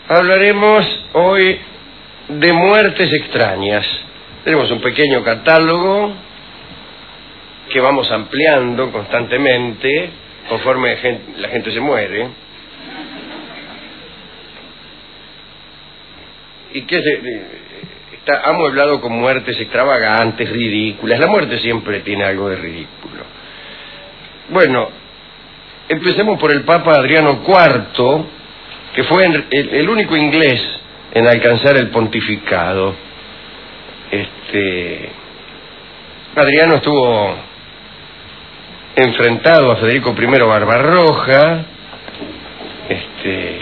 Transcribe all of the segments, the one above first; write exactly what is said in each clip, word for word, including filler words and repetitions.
Hablaremos hoy de muertes extrañas. Tenemos un pequeño catálogo que vamos ampliando constantemente conforme la gente se muere. Y que se, está amueblado con muertes extravagantes, ridículas. La muerte siempre tiene algo de ridículo. Bueno, empecemos por el Papa Adriano cuarto, que fue el, el único inglés en alcanzar el pontificado. Este, Adriano estuvo enfrentado a Federico primero Barbarroja este,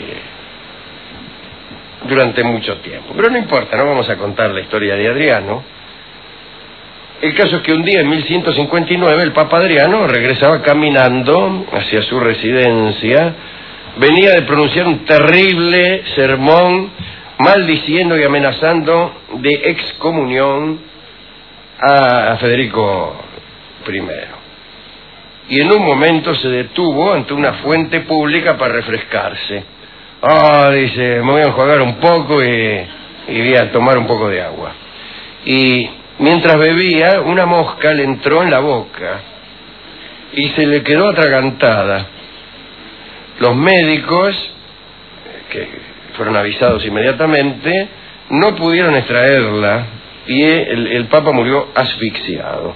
durante mucho tiempo. Pero no importa, no vamos a contar la historia de Adriano. El caso es que un día, en mil ciento cincuenta y nueve, el Papa Adriano regresaba caminando hacia su residencia. Venía de pronunciar un terrible sermón maldiciendo y amenazando de excomunión a Federico primero. Y en un momento se detuvo ante una fuente pública para refrescarse. Ah, oh, dice, me voy a enjuagar un poco y, y voy a tomar un poco de agua. Y mientras bebía, una mosca le entró en la boca y se le quedó atragantada. Los médicos, que fueron avisados inmediatamente, no pudieron extraerla y el, el Papa murió asfixiado.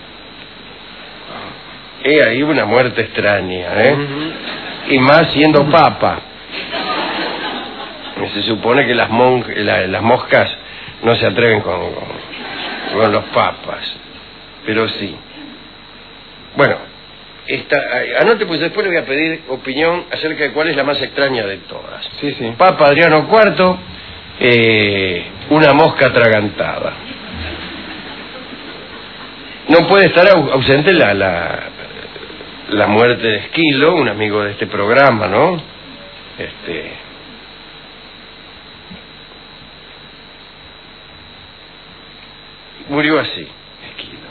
He ahí una muerte extraña, ¿eh? Uh-huh. Y más siendo uh-huh. Papa. Se supone que las, mon la, las moscas no se atreven con, con, con los papas, pero sí. Bueno, esta, anote, pues después le voy a pedir opinión acerca de cuál es la más extraña de todas. Sí, sí. Papa Adriano cuarto, eh, una mosca atragantada. No puede estar ausente la, la, la muerte de Esquilo, un amigo de este programa, ¿no? Este... Murió así, Esquilo.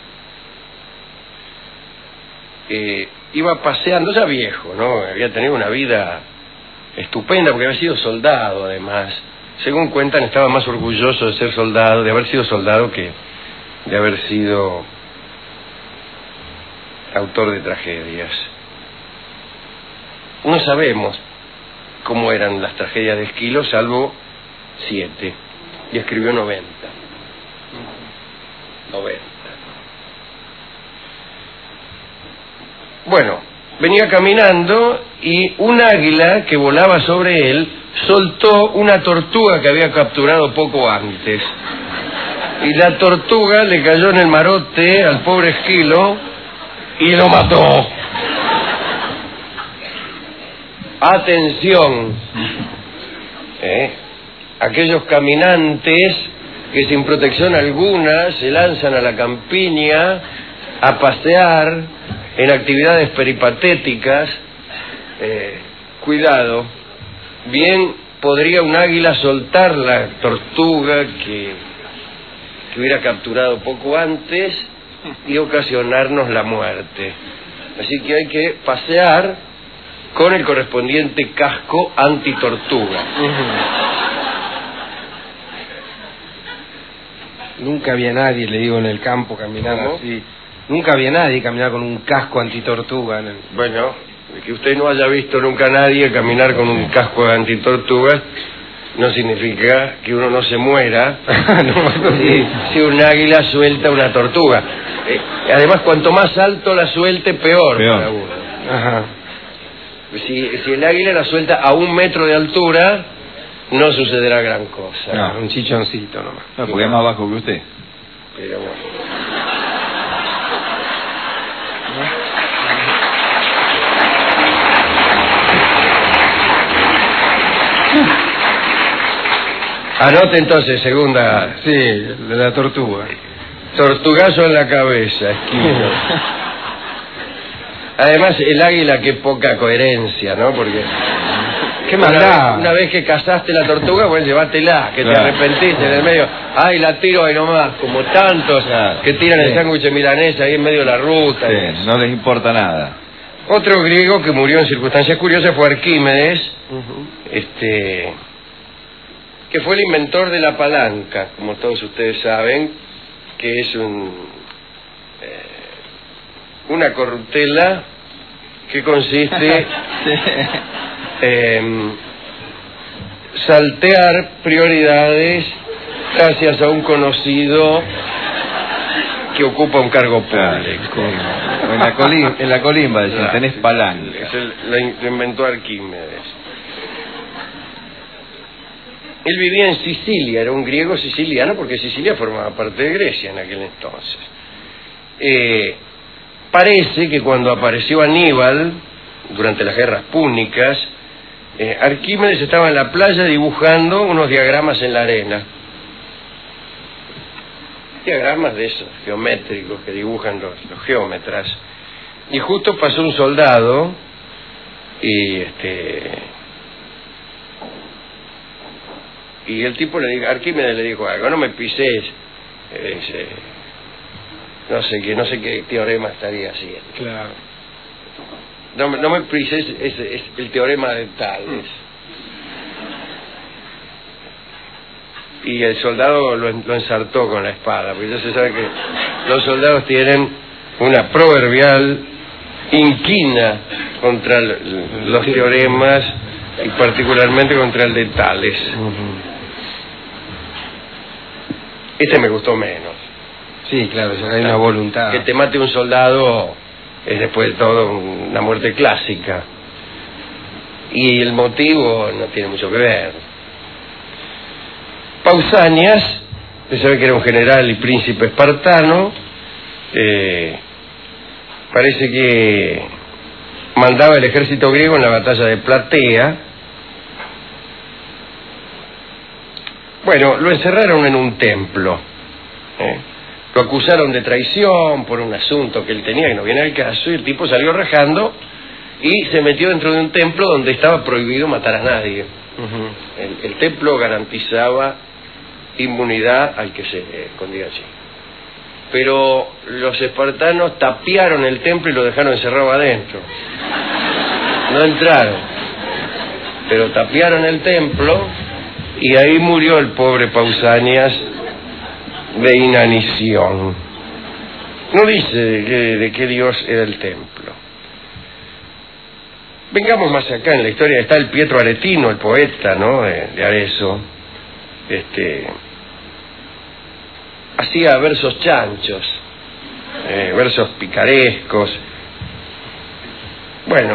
Eh, iba paseando, ya viejo, ¿no? Había tenido una vida estupenda porque había sido soldado, además. Según cuentan, estaba más orgulloso de ser soldado, de haber sido soldado, que de haber sido autor de tragedias. No sabemos cómo eran las tragedias de Esquilo, salvo siete, y escribió noventa. noventa. Bueno, venía caminando y un águila que volaba sobre él soltó una tortuga que había capturado poco antes. Y la tortuga le cayó en el marote al pobre Esquilo y lo mató. Atención, ¿eh? Aquellos caminantes que sin protección alguna se lanzan a la campiña a pasear en actividades peripatéticas, eh, cuidado, bien podría un águila soltar la tortuga que, que hubiera capturado poco antes y ocasionarnos la muerte. Así que hay que pasear con el correspondiente casco antitortuga. Nunca vi a nadie, le digo, en el campo caminando así. Nunca vi a nadie caminar con un casco antitortuga. En el... Bueno, que usted no haya visto nunca a nadie caminar con un casco antitortuga no significa que uno no se muera no, si, si un águila suelta una tortuga. Eh, además, cuanto más alto la suelte, peor, peor. Para uno. Ajá. Si, si el águila la suelta a un metro de altura, no sucederá gran cosa. No, un chichoncito nomás. No, porque es más bajo que usted. Pero bueno. Anote entonces, segunda. Sí, de la tortuga. Tortugazo en la cabeza, Esquilo. Además, el águila, qué poca coherencia, ¿no? Porque... ¿Qué maldad? Una, una vez que cazaste la tortuga, bueno, llévatela, que claro. Te arrepentiste en el medio. Ay, la tiro ahí nomás, como tantos claro. Que tiran sí. El sándwich milanesa ahí en medio de la ruta. Sí, no les importa nada. Otro griego que murió en circunstancias curiosas fue Arquímedes. Uh-huh. Este... que fue el inventor de la palanca, como todos ustedes saben, que es un, eh, una corruptela que consiste Sí. en saltear prioridades gracias a un conocido que ocupa un cargo público. En la, colim en la colimba, decían, Claro. tenés palanca. Es el, lo in- lo inventó Arquímedes. Él vivía en Sicilia, era un griego siciliano, porque Sicilia formaba parte de Grecia en aquel entonces. Eh, parece que cuando apareció Aníbal, durante las guerras púnicas, eh, Arquímedes estaba en la playa dibujando unos diagramas en la arena. Diagramas de esos, geométricos, que dibujan los, los geómetras. Y justo pasó un soldado y este... y el tipo le dijo, Arquímedes le dijo algo, no me pises, ese, no sé qué, no sé qué teorema estaría haciendo. Claro. No, me- no me pises, es, es el teorema de Tales. Y el soldado lo, en- lo ensartó con la espada, porque ya se sabe que los soldados tienen una proverbial inquina contra l- los teoremas y particularmente contra el de Tales. Este me gustó menos. Sí, claro, ya hay una voluntad. Que te mate un soldado es después de todo una muerte clásica. Y el motivo no tiene mucho que ver. Pausanias, se sabe que era un general y príncipe espartano, eh, parece que mandaba el ejército griego en la batalla de Platea. Bueno, lo encerraron en un templo. ¿eh? Lo acusaron de traición por un asunto que él tenía que no viene al caso, y el tipo salió rajando y se metió dentro de un templo donde estaba prohibido matar a nadie. Ujú. El, el templo garantizaba inmunidad al que se escondía allí. Pero los espartanos tapiaron el templo y lo dejaron encerrado adentro. No entraron, pero tapiaron el templo y ahí murió el pobre Pausanias de inanición. No dice de qué, de qué dios era el templo. Vengamos más acá en la historia. Está el Pietro Aretino, el poeta, ¿no? De, de Arezzo. Este, hacía versos chanchos, eh, versos picarescos. Bueno,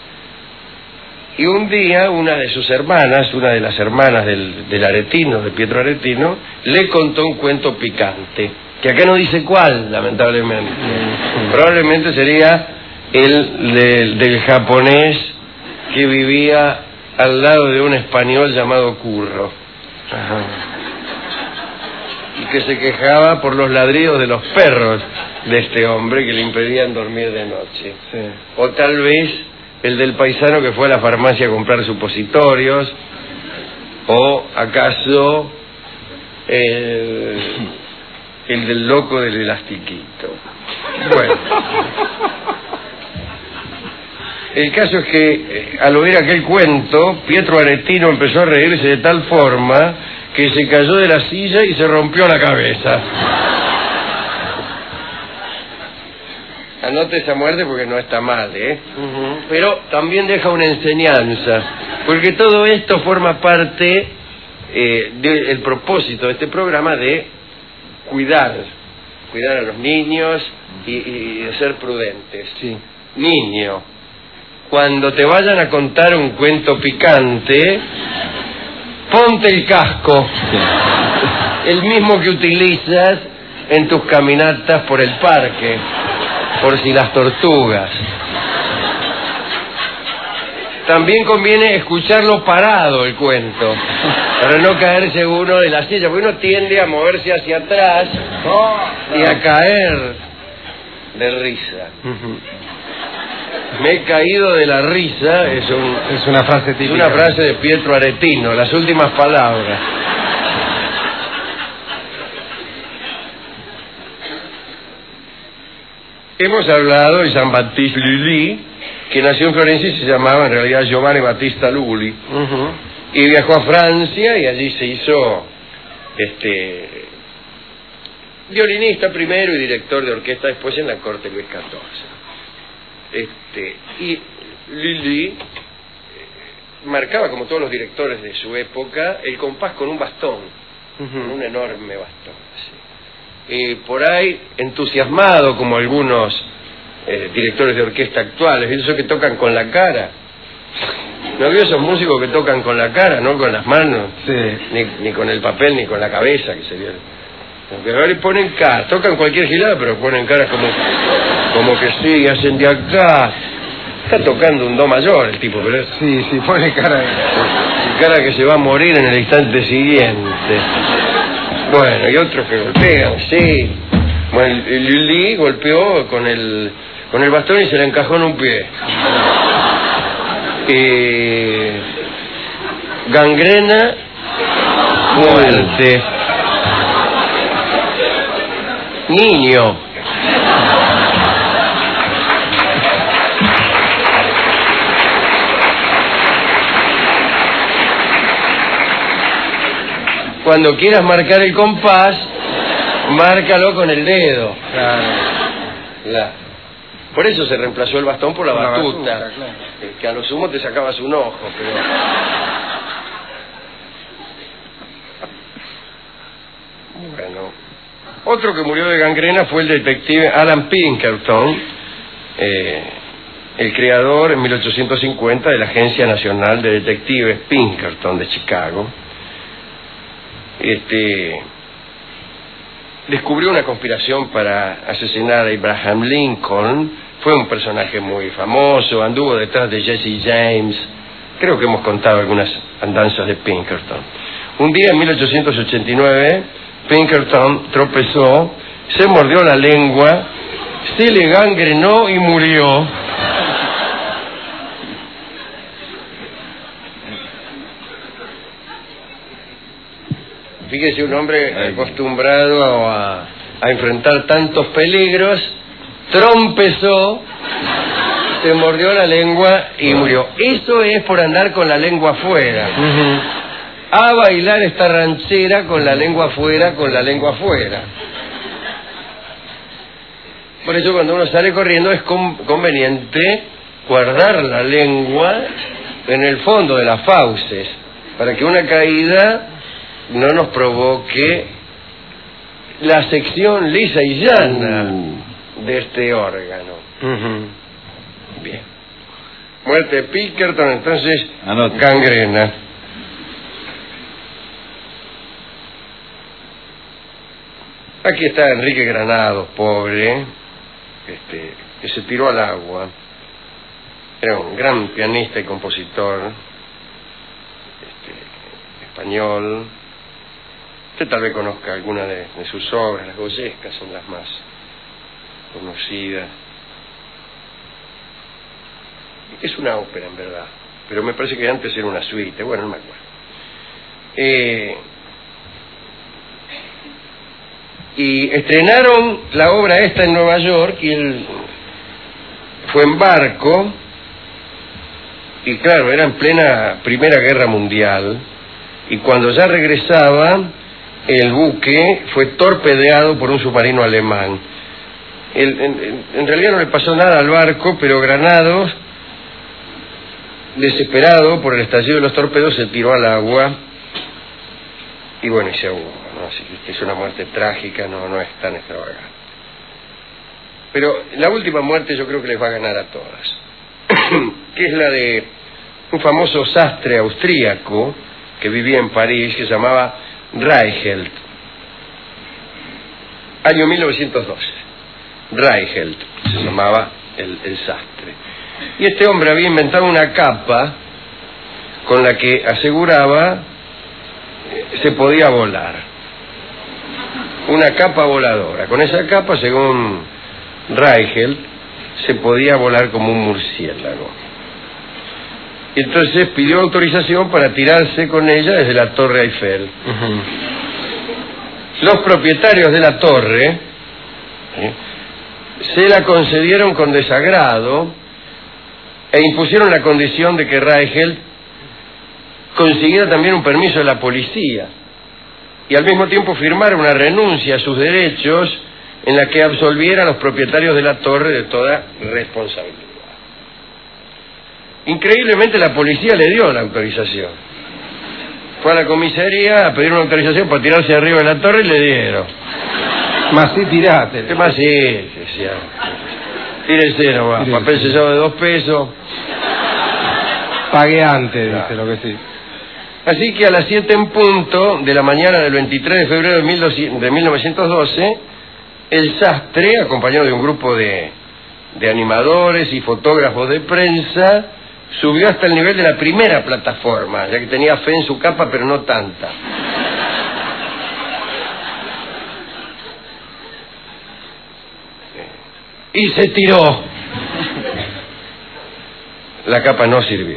y un día una de sus hermanas, una de las hermanas del, del Aretino, de Pietro Aretino, le contó un cuento picante, que acá no dice cuál, lamentablemente. Probablemente sería el del, del japonés que vivía al lado de un español llamado Curro. Ajá. Y que se quejaba por los ladridos de los perros de este hombre que le impedían dormir de noche. Sí. O tal vez el del paisano que fue a la farmacia a comprar supositorios, o acaso el, el del loco del elastiquito. Bueno, el caso es que eh, al oír aquel cuento, Pietro Aretino empezó a reírse de tal forma que se cayó de la silla y se rompió la cabeza. Anote esa muerte porque no está mal, ¿eh? Ujú. Pero también deja una enseñanza, porque todo esto forma parte eh, del propósito de este programa de cuidar, cuidar a los niños y, y de ser prudentes. Sí. Niño, cuando te vayan a contar un cuento picante, ponte el casco, el mismo que utilizas en tus caminatas por el parque, por si las tortugas. También conviene escucharlo parado el cuento, para no caerse uno de la silla, porque uno tiende a moverse hacia atrás y a caer de risa. Ujú. Me he caído de la risa, es, un, Es una frase es típica. una frase de Pietro Aretino, las últimas palabras. Hemos hablado de Jean Baptiste Lully, que nació en Florencia y se llamaba en realidad Giovanni Battista Lully. Ujú. y viajó a Francia y allí se hizo este violinista primero y director de orquesta después en la corte Luis catorce. Este, y Lully eh, marcaba, como todos los directores de su época, el compás con un bastón, uh-huh. con un enorme bastón. Así. Y por ahí, entusiasmado como algunos eh, directores de orquesta actuales, esos que tocan con la cara. ¿No vio esos músicos que tocan con la cara, no con las manos? Sí. Ni, ni con el papel, ni con la cabeza, que se vio. Porque ahora le ponen cara, tocan cualquier gilada, pero ponen cara como, como que sí, hacen de acá. Está tocando un do mayor el tipo, pero... Sí, sí, pone cara de... cara que se va a morir en el instante siguiente. Bueno, y otros que golpean, sí. Bueno, el Lully golpeó con el, con el bastón y se le encajó en un pie. Eh, gangrena, muerte. Niño. Cuando quieras marcar el compás, márcalo con el dedo. Claro. Claro. Por eso se reemplazó el bastón por la, la batuta, batuta, claro. que a lo sumo te sacabas un ojo, pero... Bueno, otro que murió de gangrena fue el detective Alan Pinkerton, eh, el creador en mil ochocientos cincuenta de la Agencia Nacional de Detectives Pinkerton de Chicago. Este descubrió una conspiración para asesinar a Abraham Lincoln. Fue un personaje muy famoso, anduvo detrás de Jesse James. Creo que hemos contado algunas andanzas de Pinkerton. Un día en mil ochocientos ochenta y nueve, Pinkerton tropezó, se mordió la lengua, se le gangrenó y murió. Fíjese, un hombre acostumbrado a, a enfrentar tantos peligros, trompezó, se mordió la lengua y murió. Eso es por andar con la lengua afuera. Uh-huh. A bailar esta ranchera con la lengua afuera, con la lengua afuera. Por eso cuando uno sale corriendo es con, conveniente guardar la lengua en el fondo de las fauces, para que una caída no nos provoque la sección lisa y llana uh. de este órgano. Uh-huh. Bien. Muerte de Pinkerton, entonces, Anote. Gangrena. Aquí está Enrique Granados, pobre, este, que se tiró al agua. Era un gran pianista y compositor este, español. Usted tal vez conozca alguna de, de sus obras, las goyescas son las más conocidas. Es una ópera en verdad, pero me parece que antes era una suite, bueno, no me acuerdo. Eh, y estrenaron la obra esta en Nueva York y él fue en barco, y claro, era en plena Primera Guerra Mundial, y cuando ya regresaba, el buque fue torpedeado por un submarino alemán. El, en, en realidad no le pasó nada al barco, pero Granados, desesperado por el estallido de los torpedos, se tiró al agua y bueno, y se ahogó, ¿no? Así que es una muerte trágica, no, no es tan extravagante. Pero la última muerte yo creo que les va a ganar a todas, que es la de un famoso sastre austríaco que vivía en París, que se llamaba Reichelt. Año mil novecientos doce. Reichelt se llamaba el, el sastre. Y este hombre había inventado una capa con la que aseguraba eh, se podía volar. Una capa voladora. Con esa capa, según Reichelt, se podía volar como un murciélago. Y entonces pidió autorización para tirarse con ella desde la Torre Eiffel. Uh-huh. Los propietarios de la torre ¿eh? se la concedieron con desagrado e impusieron la condición de que Reichelt consiguiera también un permiso de la policía y al mismo tiempo firmara una renuncia a sus derechos en la que absolviera a los propietarios de la torre de toda responsabilidad. Increíblemente la policía le dio la autorización. Fue a la comisaría a pedir una autorización para tirarse arriba de la torre y le dieron. Más sí, tirate. ¿Qué más sí? Decía. Tírese nomás, papel sellado de dos pesos. Pagué antes, dice lo que sí. Así que a las siete en punto de la mañana del veintitrés de febrero de mil novecientos doce, el sastre, acompañado de un grupo de, de animadores y fotógrafos de prensa, subió hasta el nivel de la primera plataforma, ya que tenía fe en su capa, pero no tanta. Y se tiró. La capa no sirvió.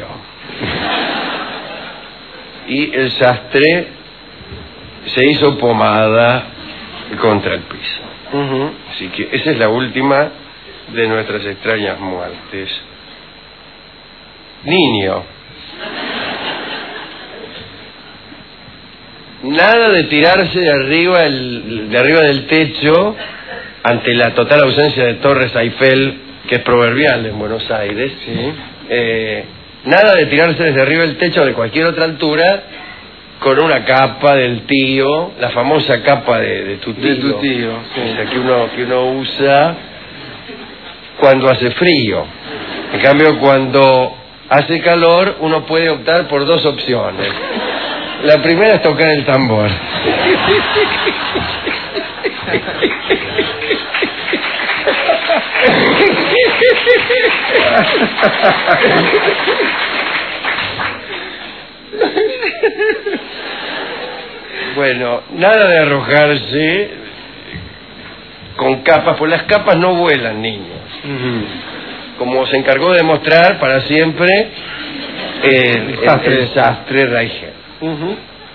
Y el sastre se hizo pomada contra el piso. Uh-huh. Así que esa es la última de nuestras extrañas muertes. Niño. Nada de tirarse de arriba, el, de arriba del techo ante la total ausencia de torres Eiffel, que es proverbial en Buenos Aires. Sí. Eh, nada de tirarse desde arriba del techo de cualquier otra altura con una capa del tío, la famosa capa de, de tu tío, de tu tío sí. O sea, que uno que uno usa cuando hace frío. En cambio, cuando hace calor, uno puede optar por dos opciones. La primera es tocar el tambor. Bueno, nada de arrojarse con capas, pues las capas no vuelan, niños. Uh-huh. Como se encargó de demostrar para siempre el, el sastre, el sastre Reichel. Uh-huh.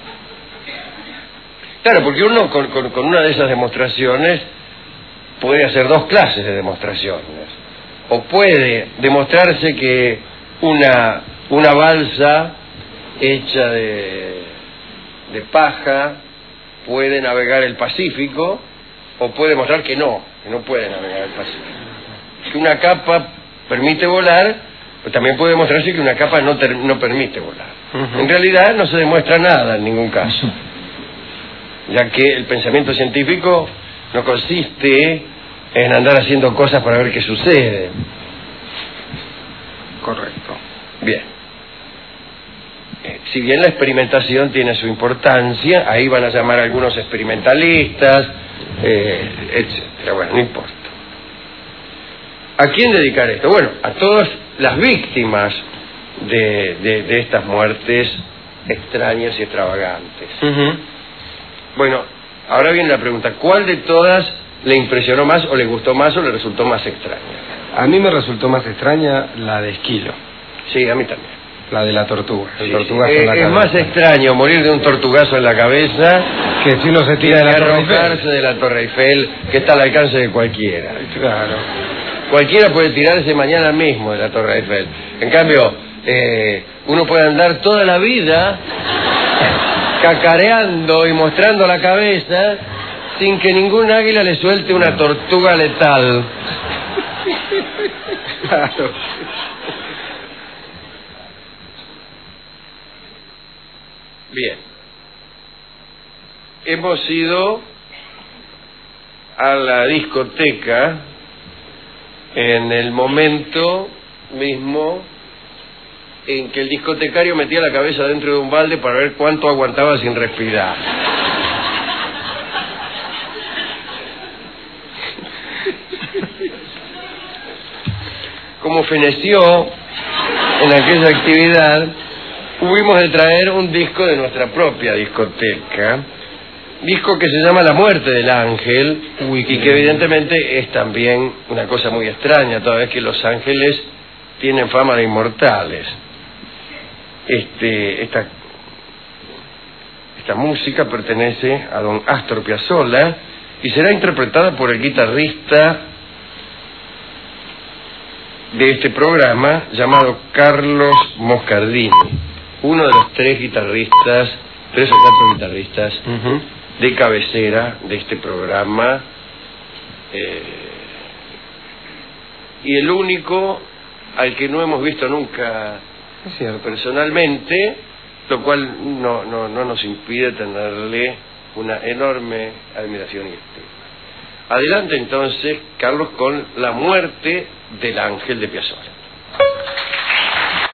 Claro, porque uno con, con, con una de esas demostraciones puede hacer dos clases de demostraciones. O puede demostrarse que una, una balsa hecha de, de paja puede navegar el Pacífico, o puede demostrar que no, que no puede navegar el Pacífico. Que una capa permite volar, pero también puede demostrarse que una capa no, ter, no permite volar. Uh-huh. En realidad no se demuestra nada en ningún caso, ya que el pensamiento científico no consiste en andar haciendo cosas para ver qué sucede. Correcto. Bien. Eh, si bien la experimentación tiene su importancia, ahí van a llamar a algunos experimentalistas, eh, etcétera. Bueno, no importa. ¿A quién dedicar esto? Bueno, a todas las víctimas de, de, de estas muertes extrañas y extravagantes. Uh-huh. Bueno, ahora viene la pregunta, ¿cuál de todas le impresionó más o le gustó más o le resultó más extraña? A mí me resultó más extraña la de Esquilo. Sí, a mí también. La de la tortuga. El sí, tortugazo sí. en la Es, cabeza. es más extraño morir de un tortugazo en la cabeza que si uno se tira de la Torre Eiffel. de la Torre Eiffel, que está al alcance de cualquiera. Claro. Cualquiera puede tirarse mañana mismo de la Torre Eiffel. En cambio, eh, uno puede andar toda la vida cacareando y mostrando la cabeza sin que ningún águila le suelte una tortuga letal. Claro. Bien. Hemos ido a la discoteca en el momento mismo en que el discotecario metía la cabeza dentro de un balde para ver cuánto aguantaba sin respirar. Como feneció en aquella actividad, hubimos de traer un disco de nuestra propia discoteca, disco que se llama La muerte del ángel, Uy, y que evidentemente es también una cosa muy extraña, toda vez que los ángeles tienen fama de inmortales. Este, esta, esta música pertenece a don Astor Piazzolla y será interpretada por el guitarrista de este programa llamado Carlos Moscardini. uno de los tres guitarristas, tres o cuatro guitarristas Uh-huh. de cabecera de este programa, eh, y el único al que no hemos visto nunca Es cierto. personalmente, lo cual no, no, no nos impide tenerle una enorme admiración y estima. Adelante entonces, Carlos, con La muerte del ángel de Piazzolla.